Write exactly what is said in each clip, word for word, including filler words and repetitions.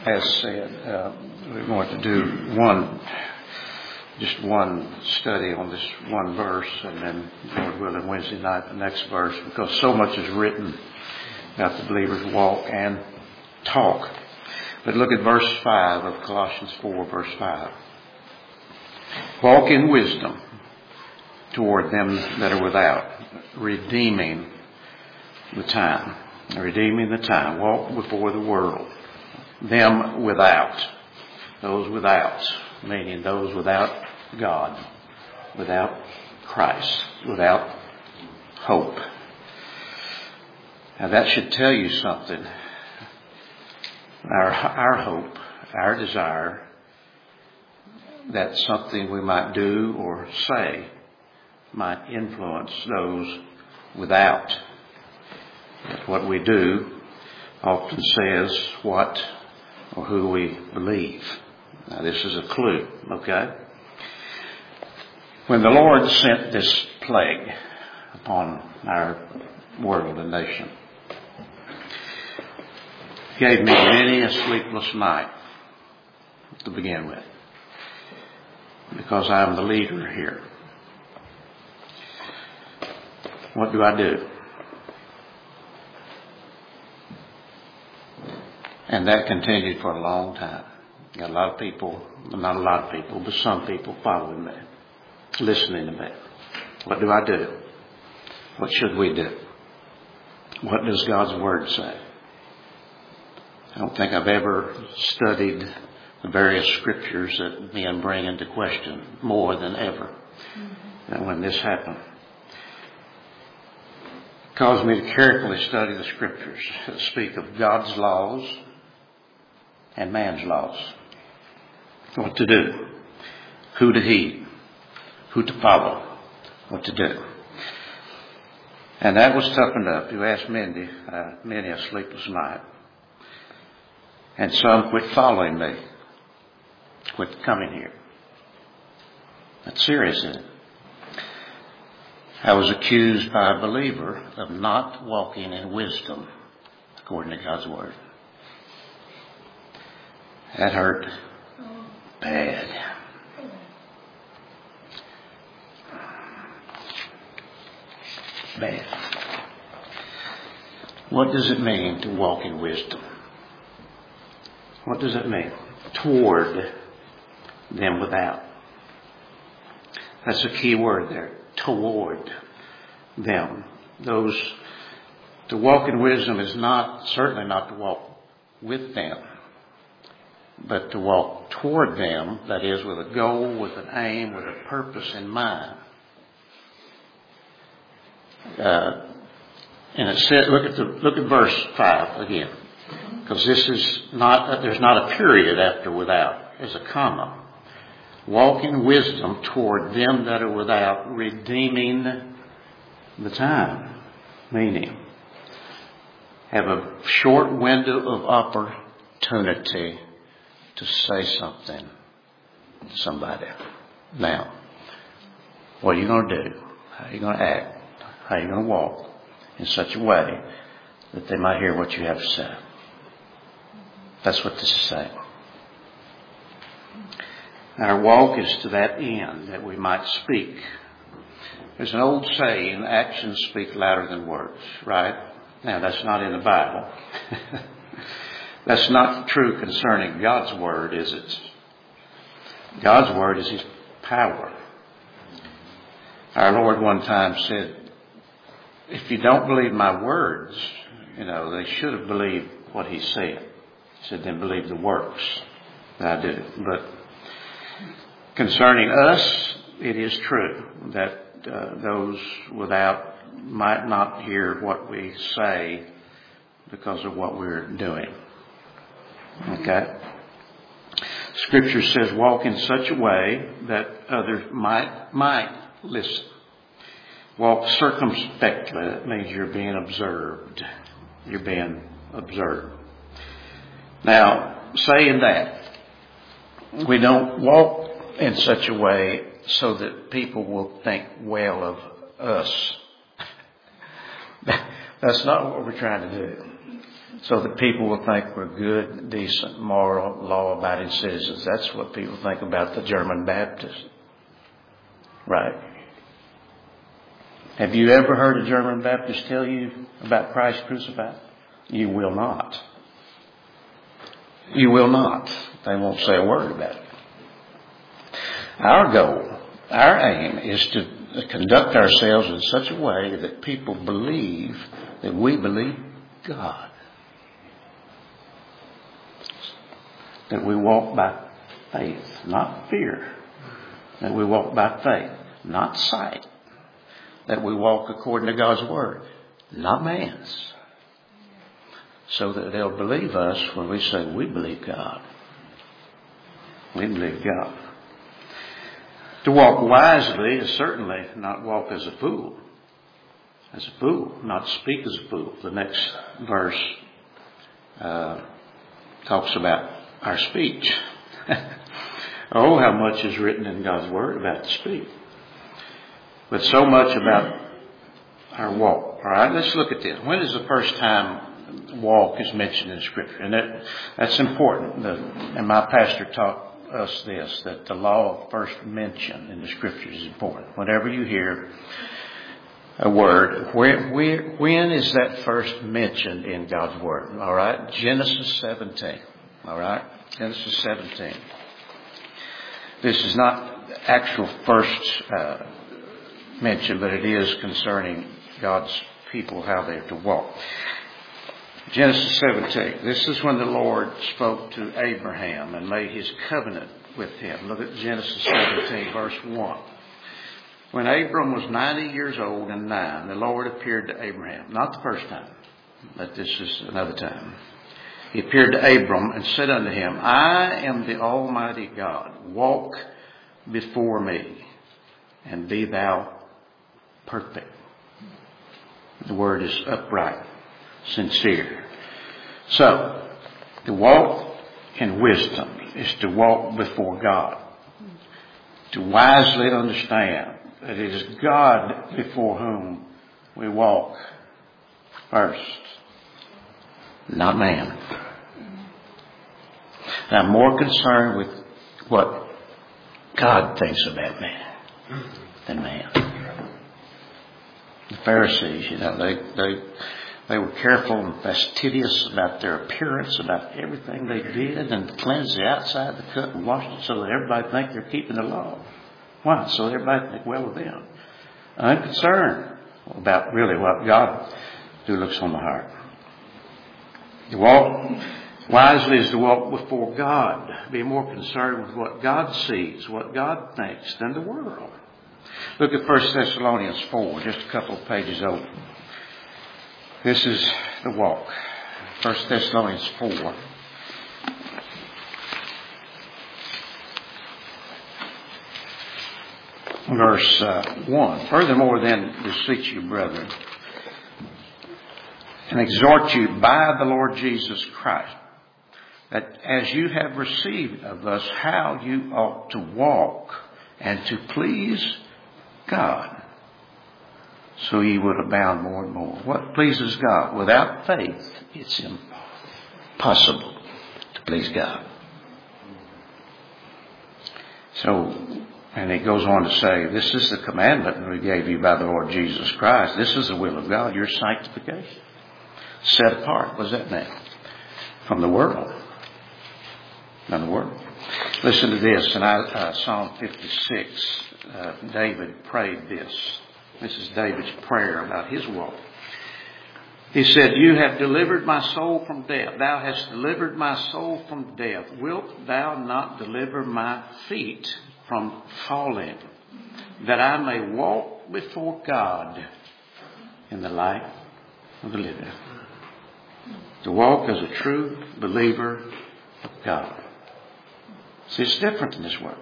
as said, uh, we want to do one, just one study on this one verse, and then, Lord willing, Wednesday night, the next verse, because so much is written about the believer's walk and talk. But look at verse five of Colossians four, verse five. Walk in wisdom toward them that are without, redeeming the time. Redeeming the time. Walk before the world. Them without. Those without. Meaning those without God. Without Christ. Without hope. Now that should tell you something. Our, our hope, our desire, that something we might do or say might influence those without. That what we do often says what or who we believe. Now this is a clue, okay? When the Lord sent this plague upon our world and nation, He gave me many a sleepless night to begin with, because I'm the leader here. What do I do? And that continued for a long time. Got a lot of people, not a lot of people, but some people following me, listening to me. What do I do? What should we do? What does God's Word say? I don't think I've ever studied the various scriptures that men bring into question more than ever. Mm-hmm. And when this happened, it caused me to carefully study the scriptures that speak of God's laws and man's laws. What to do, who to heed, who to follow, what to do. And that was toughened up. You asked Mindy, uh, many a sleepless night. And some quit following me, quit coming here. That's serious, isn't it? I was accused by a believer of not walking in wisdom according to God's Word. That hurt bad. Bad. What does it mean to walk in wisdom? What does it mean? Toward them without. That's a key word there. Toward them. Those, to walk in wisdom is not, certainly not to walk with them, but to walk toward them, that is, with a goal, with an aim, with a purpose in mind. Uh, and it said, look at the, look at verse five again. Because this is not, there's not a period after without. There's a comma. Walk in wisdom toward them that are without, redeeming the time. Meaning, have a short window of opportunity to say something to somebody. Now, what are you going to do? How are you going to act? How are you going to walk in such a way that they might hear what you have to say? That's what this is saying. Our walk is to that end, that we might speak. There's an old saying, actions speak louder than words, right? Now, that's not in the Bible. That's not true concerning God's Word, is it? God's Word is His power. Our Lord one time said, if you don't believe my words, you know, they should have believed what He said. He said, then believe the works that I do. But concerning us, it is true that uh, those without might not hear what we say because of what we're doing. Okay? Scripture says, walk in such a way that others might might listen. Walk circumspectly. That means you're being observed. You're being observed. Now, saying that, we don't walk in such a way so that people will think well of us. That's not what we're trying to do. so that people will think we're good, decent, moral, law-abiding citizens. That's what people think about the German Baptists. Right? Have you ever heard a German Baptist tell you about Christ crucified? You will not. You will not. They won't say a word about it. Our goal, our aim, is to conduct ourselves in such a way that people believe that we believe God. That we walk by faith, not fear. That we walk by faith, not sight. That we walk according to God's Word, not man's. So that they'll believe us when we say we believe God. We believe God. To walk wisely is certainly not walk as a fool. As a fool, not speak as a fool. The next verse uh, talks about our speech. Oh, how much is written in God's Word about the speech. But so much about our walk. All right, let's look at this. When is the first time walk is mentioned in Scripture? And that, that's important. The, and my pastor taught us this, that the law of first mention in the Scriptures is important. Whenever you hear a word, where, where, when is that first mentioned in God's Word? All right, Genesis seventeen. All right, Genesis seventeen. This is not the actual first uh, mention, but it is concerning God's people, how they have to walk. Genesis seventeen. This is when the Lord spoke to Abraham and made his covenant with him. Look at Genesis seventeen, verse one. When Abram was ninety years old and nine, the Lord appeared to Abraham. Not the first time, but this is another time. He appeared to Abram and said unto him, I am the Almighty God. Walk before me and be thou perfect. The word is upright, sincere. So, to walk in wisdom is to walk before God. To wisely understand that it is God before whom we walk first, not man. And I'm more concerned with what God thinks about man than man. The Pharisees, you know, they they they were careful and fastidious about their appearance, about everything they did, and cleansed the outside, the cut, and washed it so that everybody think they're keeping the law. Why? So everybody think well of them. I'm concerned about really what God do looks on the heart. To walk wisely is to walk before God. Be more concerned with what God sees, what God thinks, than the world. Look at First Thessalonians four, just a couple of pages over. This is the walk. First Thessalonians four. Verse uh, one. Furthermore, then, beseech you, brethren, and exhort you by the Lord Jesus Christ, that as you have received of us how you ought to walk and to please God, so ye would abound more and more. What pleases God? Without faith, it's impossible to please God. So, and he goes on to say, this is the commandment we gave you by the Lord Jesus Christ. This is the will of God, your sanctification. Set apart. What does that mean? From the world. From the world. Listen to this. In uh, Psalm fifty-six, uh, David prayed this. This is David's prayer about his walk. He said, you have delivered my soul from death. Thou hast delivered my soul from death. Wilt thou not deliver my feet from falling, that I may walk before God in the light of the living? To walk as a true believer of God. See, it's different in this world.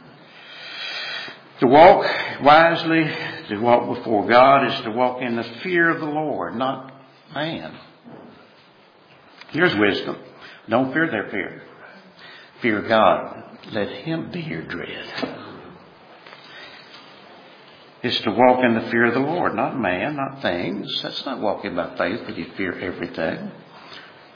To walk wisely, to walk before God, is to walk in the fear of the Lord, not man. Here's wisdom. Don't fear their fear. Fear God. Let Him be your dread. It's to walk in the fear of the Lord, not man, not things. That's not walking by faith, but you fear everything.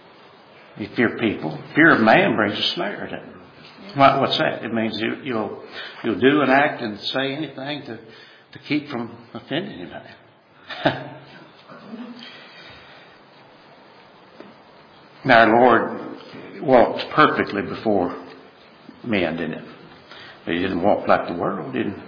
You fear people. Fear of man brings a snare, doesn't it? What, what's that? It means you, you'll you'll do and act and say anything to, to keep from offending anybody. Now our Lord walked perfectly before men, didn't it? He didn't walk like the world, did he?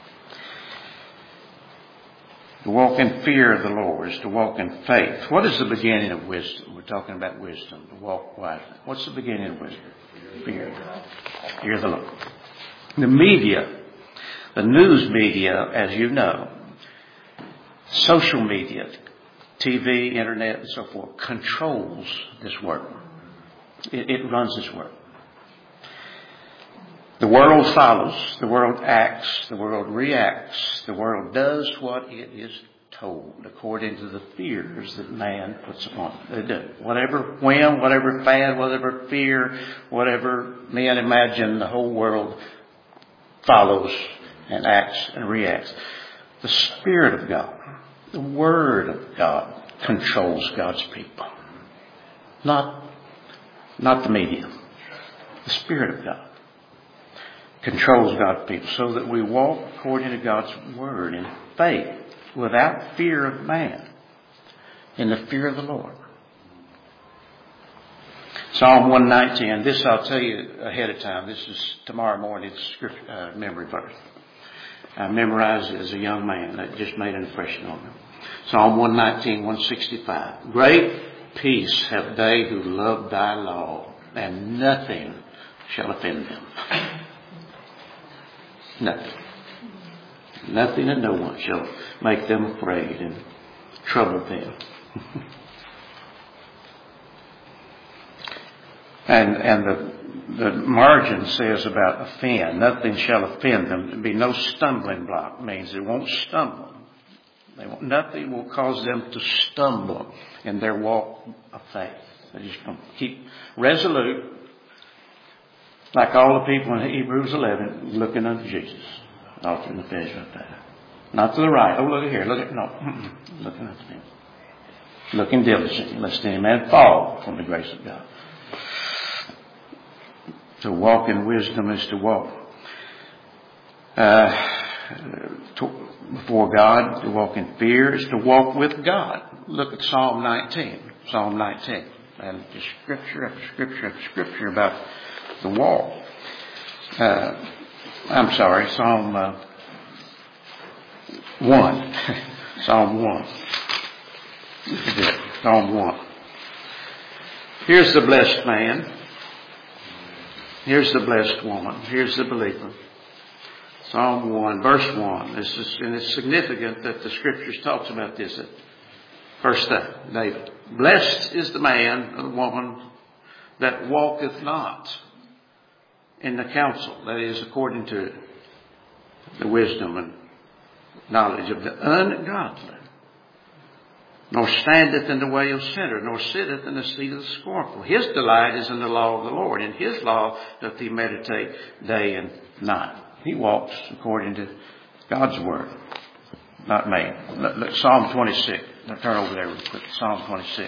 To walk in fear of the Lord is to walk in faith. What is the beginning of wisdom? We're talking about wisdom, to walk wisely. What's the beginning of wisdom? Fear. Fear of the Lord. The media, the news media, as you know, social media, T V, internet, and so forth, controls this world. It, it runs this world. The world follows, the world acts, the world reacts, the world does what it is told according to the fears that man puts upon it. They do. Whatever whim, whatever fad, whatever fear, whatever men imagine, the whole world follows and acts and reacts. The Spirit of God, the Word of God controls God's people. Not, not the media. The Spirit of God controls God's people so that we walk according to God's Word in faith without fear of man, in the fear of the Lord. Psalm one nineteen, this I'll tell you ahead of time. This is tomorrow morning's script, uh, memory verse. I memorized it as a young man. That just made an impression on me. Psalm one nineteen, one sixty-five. Great peace have they who love thy law, and nothing shall offend them. Nothing. Nothing and no one shall make them afraid and trouble them. and and the the margin says about offend. Nothing shall offend them. There'll be no stumbling block. It means they won't stumble. They won't, nothing will cause them to stumble in their walk of faith. They just going to keep resolute, like all the people in Hebrews eleven, looking unto Jesus, author and the finisher of faith. Not to the right. Oh, look at here. Look at no. Mm-mm. Looking unto Him. Looking diligently, lest any man fall from the grace of God. To walk in wisdom is to walk uh, to, before God. To walk in fear is to walk with God. Look at Psalm nineteen. Psalm nineteen. And just scripture after scripture after scripture about the walk. Uh, I'm sorry, Psalm uh, one. Psalm one. Psalm one. Here's the blessed man. Here's the blessed woman. Here's the believer. Psalm one, verse one. This is, and it's significant that the scriptures talks about this. First thing, David. Blessed is the man or the woman that walketh not in the counsel, that is, according to the wisdom and knowledge of the ungodly, nor standeth in the way of sinner, nor sitteth in the seat of the scornful. His delight is in the law of the Lord. In His law doth he meditate day and night. He walks according to God's word, not me. Look, look, Psalm twenty-six. Now turn over there real quick. Psalm twenty-six.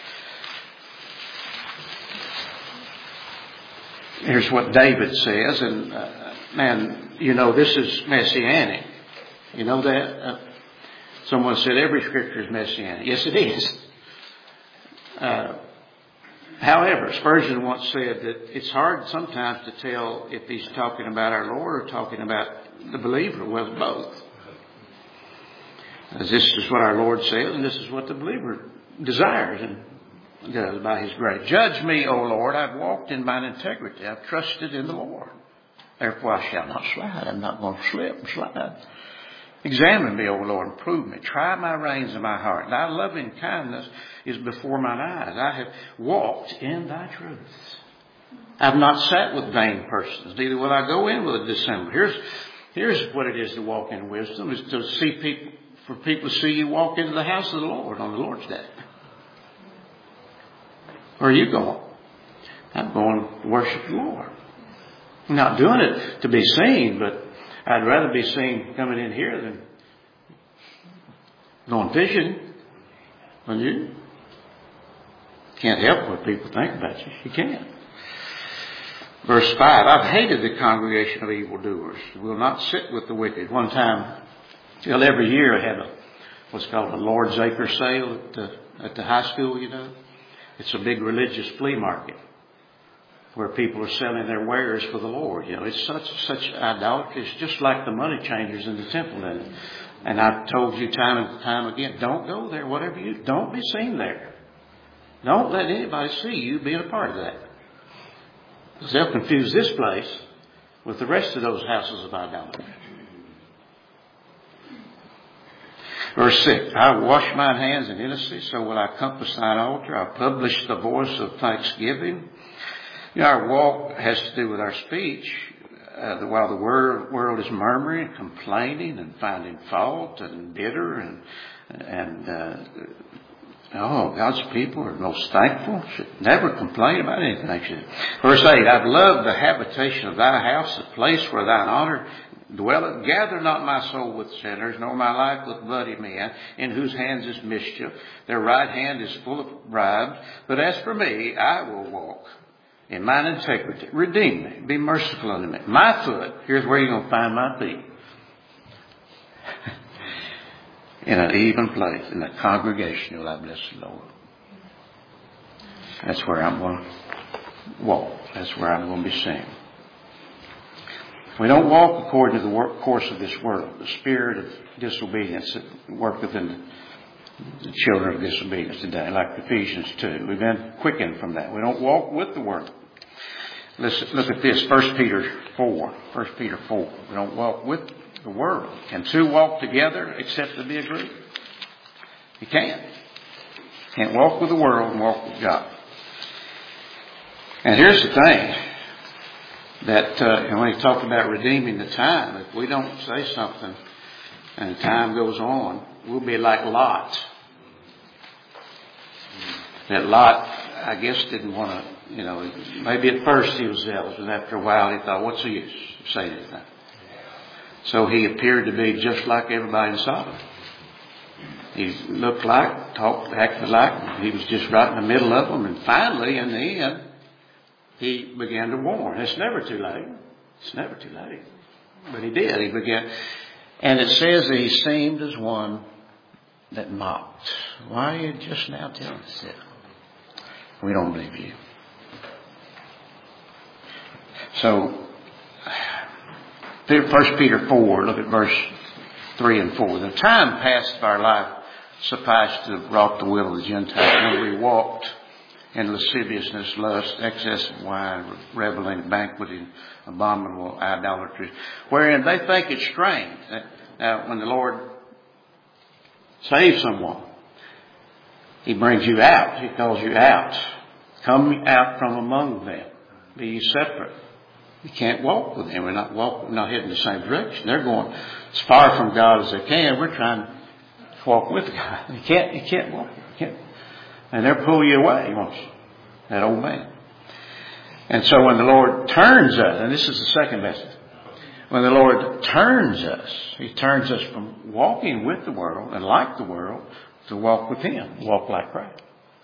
Here's what David says, and uh, man, you know this is messianic. You know that? Uh, someone said every scripture is messianic. Yes, it is. Uh, however, Spurgeon once said that it's hard sometimes to tell if he's talking about our Lord or talking about the believer. Well, both. As this is what our Lord says, and this is what the believer desires and does by His grace. Judge me, O Lord. I've walked in mine integrity. I've trusted in the Lord. Therefore I shall not slide. I'm not going to slip and slide. Examine me, O Lord, and prove me. Try my reins and my heart. Thy loving kindness is before mine eyes. I have walked in thy truth. I've not sat with vain persons, neither will I go in with a dissembler. Here's, here's what it is to walk in wisdom, is to see people, for people to see you walk into the house of the Lord on the Lord's day. Where are you going? I'm going to worship the Lord. I'm not doing it to be seen, but I'd rather be seen coming in here than going fishing. Wouldn't you? Can't help what people think about you. You can't. Verse five, I've hated the congregation of evildoers. Will not sit with the wicked. One time, well, every year I had a, what's called a Lord's Acre sale at the, at the high school, you know. It's a big religious flea market where people are selling their wares for the Lord. You know, it's such, such idolatry. It's just like the money changers in the temple. And, and I've told you time and time again, don't go there, whatever you, don't be seen there. Don't let anybody see you being a part of that. Because they'll confuse this place with the rest of those houses of idolatry. Verse six, I will wash mine hands in innocency, so will I compass thine altar. I publish the voice of thanksgiving. You know, our walk has to do with our speech. Uh, while the world, world is murmuring, complaining, and finding fault, and bitter, and and uh, oh, God's people are most thankful. Should never complain about anything. Verse eight, I've loved the habitation of thy house, the place where thine honor dwelleth. Gather not my soul with sinners, nor my life with bloody men, in whose hands is mischief. Their right hand is full of bribes. But as for me, I will walk in mine integrity. Redeem me. Be merciful unto me. My foot, here's where you're going to find my feet. In an even place, in a congregation, will I bless the Lord. That's where I'm going to walk. That's where I'm going to be seen. We don't walk according to the work, course of this world, the spirit of disobedience that worketh in the, the children of disobedience today, like Ephesians two. We've been quickened from that. We don't walk with the world. Let's look at this, First Peter four. First Peter four. We don't walk with the world. Can two walk together except to be agreed? You can't. You can't walk with the world and walk with God. And here's the thing. That uh, and when he talked about redeeming the time, if we don't say something and time goes on, we'll be like Lot. That Lot, I guess, didn't want to, you know, maybe at first he was zealous, but after a while he thought, what's the use of saying anything? So he appeared to be just like everybody in Sodom. He looked like, talked, acted like, he was just right in the middle of them. And finally, in the end, he began to warn. It's never too late. It's never too late. But he did. He began. And it says that he seemed as one that mocked. Why are you just now telling us that? We don't believe you. So, First Peter four, look at verse three and four. The time past of our life sufficed to have wrought the will of the Gentiles when we walked in lasciviousness, lust, excess of wine, reveling, banqueting, abominable idolatry, wherein they think it strange. Now, when the Lord saves someone, He brings you out. He calls you out. Come out from among them. Be ye separate. You can't walk with them. We're not walking, not heading the same direction. They're going as far from God as they can. We're trying to walk with God. You can't. You can't walk. You can't. And they'll pull you away, won't you? That old man. And so when the Lord turns us, and this is the second message, when the Lord turns us, He turns us from walking with the world and like the world to walk with Him, walk like Christ.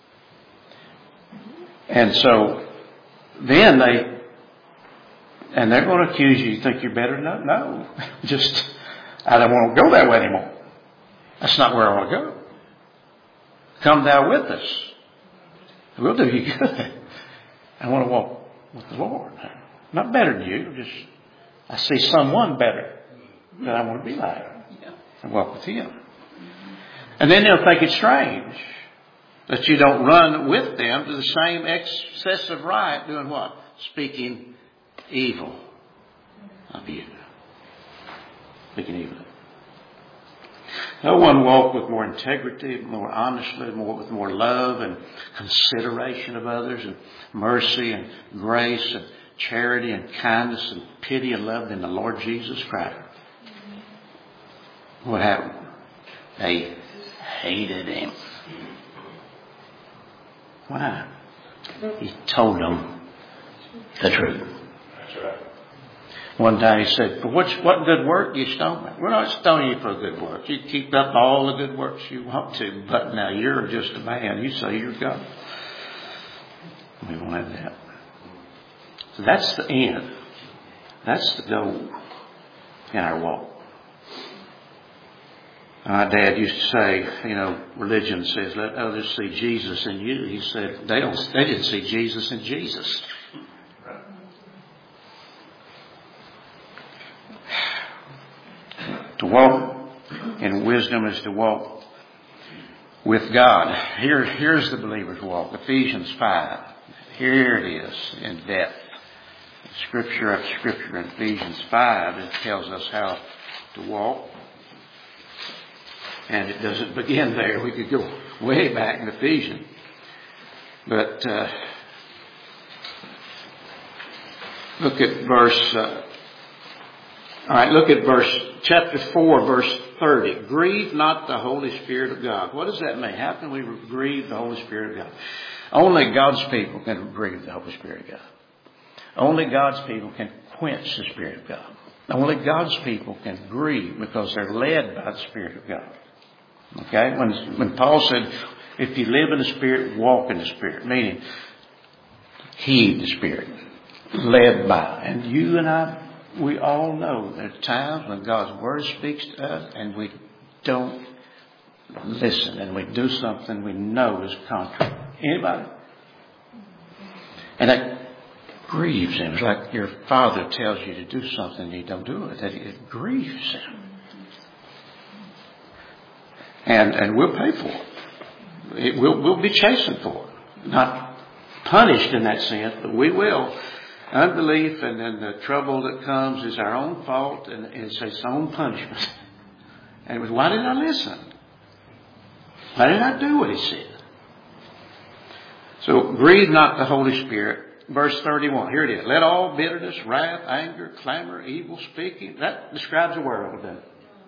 And so then they, and they're going to accuse you. You think you're better than that? No. Just, I don't want to go that way anymore. That's not where I want to go. Come thou with us. We'll do you good. I want to walk with the Lord. Not better than you. Just, I see someone better that I want to be like. And walk with Him. And then they'll think it's strange that you don't run with them to the same excessive riot, doing what? Speaking evil of you. Speaking evil. No one walked with more integrity, more honestly, more with more love and consideration of others, and mercy and grace and charity and kindness and pity and love than the Lord Jesus Christ. What happened? They hated Him. Why? He told them the truth. That's right. One time He said, "For what, what good work you stone me?" We're not stoning you for a good work. You keep up all the good works you want to, but now you're just a man. You say you're God. We won't have that. So that's the end. That's the goal in our walk. My dad used to say, you know, religion says, let others see Jesus in you. He said, they don't, they didn't see Jesus in Jesus. To walk in wisdom is to walk with God. Here, here's the believer's walk. Ephesians five. Here it is in depth. Scripture after scripture in Ephesians five, it tells us how to walk. And it doesn't begin there. We could go way back in Ephesians. But uh, look at verse... Uh, all right, look at verse, chapter four, verse thirty. Grieve not the Holy Spirit of God. What does that mean? How can we grieve the Holy Spirit of God? Only God's people can grieve the Holy Spirit of God. Only God's people can quench the Spirit of God. Only God's people can grieve because they're led by the Spirit of God. Okay? When, when Paul said, if you live in the Spirit, walk in the Spirit, meaning heed the Spirit, led by. And you and I, we all know there are times when God's Word speaks to us and we don't listen and we do something we know is contrary. Anybody? And that grieves him. It's like your father tells you to do something and you don't do it. That it grieves him. And and we'll pay for it. it we'll, we'll be chastened for it. Not punished in that sense, but we will. Unbelief and then the trouble that comes is our own fault and it's its own punishment. And it was, why didn't I listen? Why didn't I do what he said? So grieve not the Holy Spirit. Verse thirty-one, here it is. Let all bitterness, wrath, anger, clamor, evil speaking. That describes the world, doesn't it?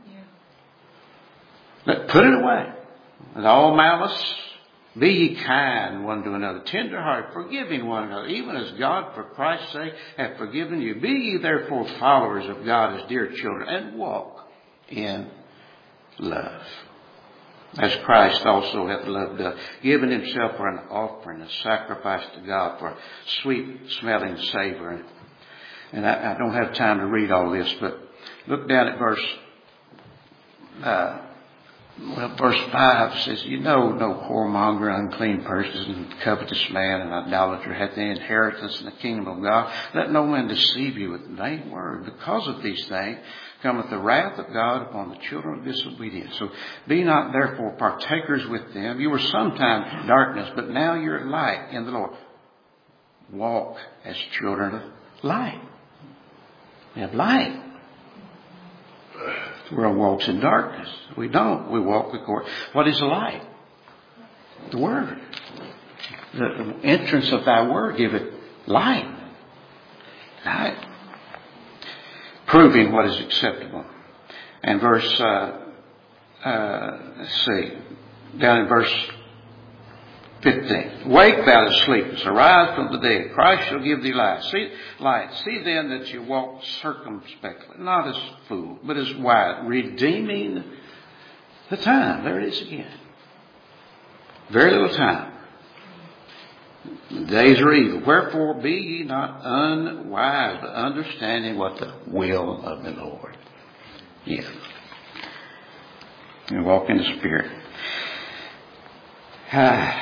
Let, put it away. With all malice, be ye kind one to another, tender-hearted, forgiving one another, even as God for Christ's sake hath forgiven you. Be ye therefore followers of God as dear children, and walk in love. As Christ also hath loved us, given himself for an offering, a sacrifice to God for a sweet-smelling savor. And I, I don't have time to read all this, but look down at verse, uh, well, verse five says, you know, no whoremonger, unclean person, and covetous man, and idolater hath the inheritance in the kingdom of God. Let no man deceive you with vain word. Because of these things cometh the wrath of God upon the children of disobedience. So be not therefore partakers with them. You were sometime in darkness, but now you're light in the Lord. Walk as children of light. We have light. The world walks in darkness. We don't. We walk according. What is the light? The Word. The entrance of thy Word giveth light. Light. Proving what is acceptable. And verse, uh, uh, let's see, down in verse fifteen. Wake thou that sleepest, arise from the dead. Christ shall give thee light. See, light. See then that you walk circumspectly, not as fools, but as wise, redeeming the time. There it is again. Very little time. The days are evil. Wherefore be ye not unwise, but understanding what the will of the Lord is. You walk in the Spirit. Ah.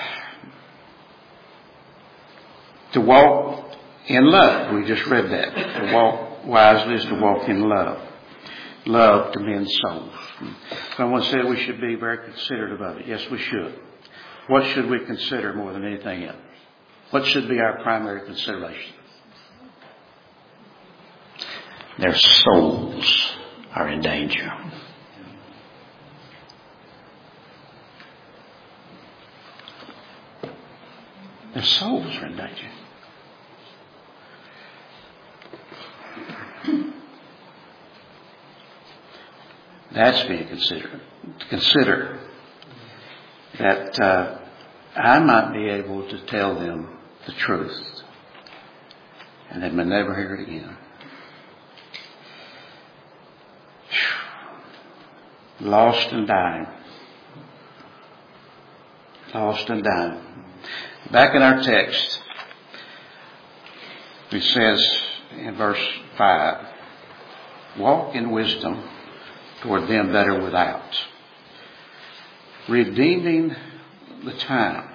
To walk in love. We just read that. To walk wisely is to walk in love. Love to men's souls. Someone said we should be very considerate of it. Yes, we should. What should we consider more than anything else? What should be our primary consideration? Their souls are in danger. Their souls are in danger. That's being considered. To consider that uh, I might be able to tell them the truth and they may never hear it again. Whew. Lost and dying. Lost and dying. Back in our text, It says in verse five, walk in wisdom toward them that are without, redeeming the time.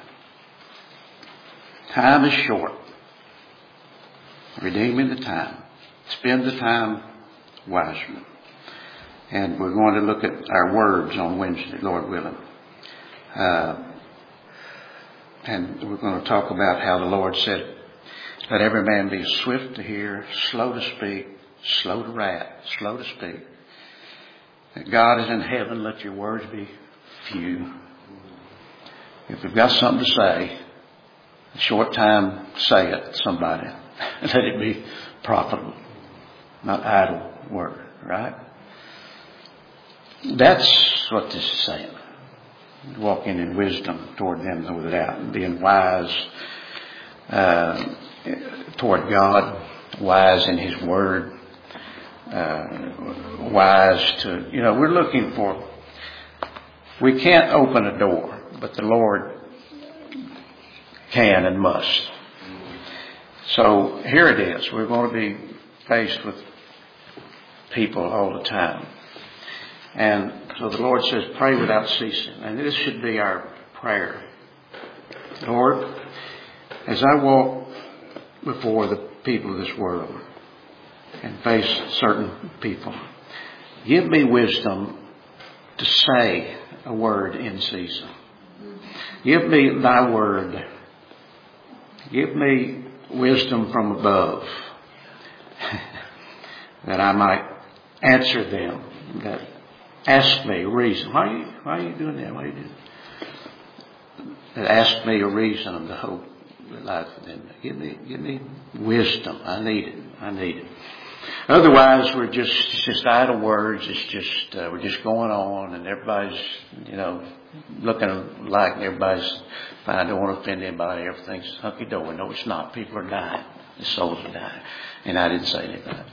Time is short. Redeeming the time. Spend the time wisely. And we're going to look at our words on Wednesday, Lord willing. Uh, and we're going to talk about how the Lord said, let every man be swift to hear, slow to speak, slow to wrath, slow to speak. That God is in heaven, let your words be few. If you've got something to say, a short time, say it to somebody. Let it be profitable, not idle word, right? That's what this is saying. Walking in wisdom toward them that are without, and being wise uh, toward God, wise in His Word, uh, wise to, you know, we're looking for, we can't open a door, but the Lord can and must. So here it is. We're going to be faced with people all the time. And so the Lord says, pray without ceasing. And this should be our prayer. Lord, as I walk before the people of this world and face certain people, give me wisdom to say a word in season. Give me thy word. Give me wisdom from above that I might answer them, that ask me a reason. Why are you, why are you doing that? Why are you doing that? That ask me a reason of the hope that lies within me. Give me, give me wisdom. I need it. I need it. Otherwise, we're just, it's just idle words. It's just, uh, we're just going on and everybody's, you know, looking like everybody's fine. I don't want to offend anybody. Everything's hunky-dory. No, it's not. People are dying. The souls are dying. And I didn't say anything about it.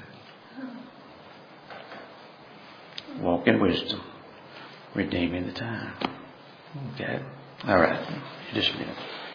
Walk in wisdom. Redeeming the time. Okay. All right. Just a minute.